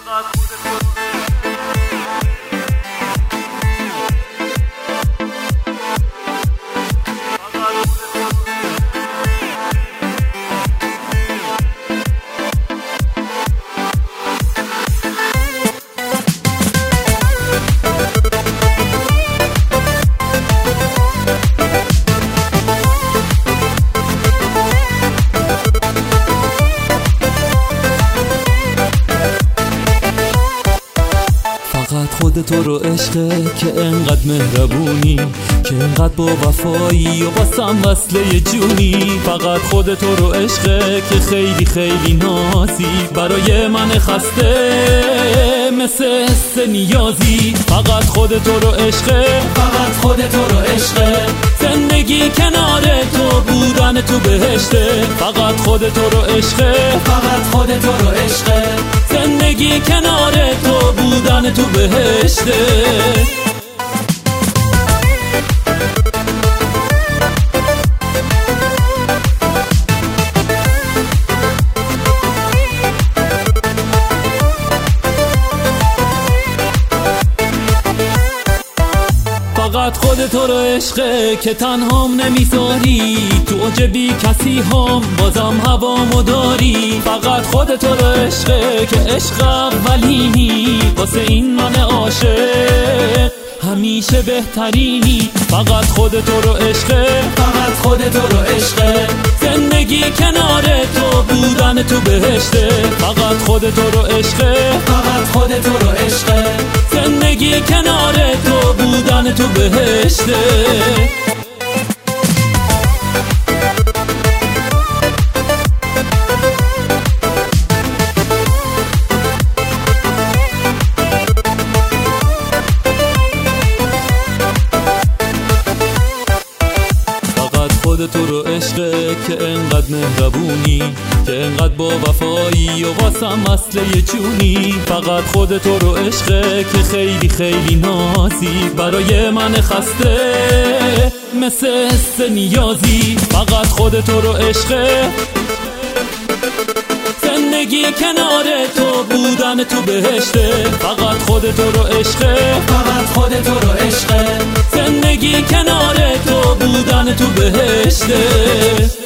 خود تو رو عشقه که انقدر مهربونی، که انقدر با وفایی و واسم وصله جونی. فقط خود تو رو عشقه که خیلی خیلی نازی، برای من خسته مثل حس نیازی. فقط خود تو رو عشقه، فقط خود تو رو عشقه، زندگی کنار تو بودن تو بهشته. فقط خود تو رو عشقه، فقط خود تو رو عشقه، زندگی کنار تو بودن تو بهشته. فقط خود تو رو عشقه که تنهام نمیذاری، تو اوج بی کسی هم بازم هوامو داری. فقط خود تو رو عشقه که عشق اولینی، واسه این من عاشق همیشه بهترینی. فقط خود تو رو عشقه، فقط خود تو رو عشقه، زندگی کنار تو بودن تو بهشته. فقط خود تو رو عشقه، فقط خود تو رو عشقه، زندگی کنار تو بودن تو بهشته. خود تو رو عشقه که انقدر مهربونی، که انقدر با وفایی و واسم وصله جونی. فقط خود تو رو عشقه که خیلی خیلی نازی، برای من خسته مثل حس نیازی. فقط خود تو رو عشقه، زندگی کنار تو بودن تو بهشته. فقط خود تو رو عشقه، فقط خود تو رو عشقه، زندگی کنار تو بودن تو بهشته.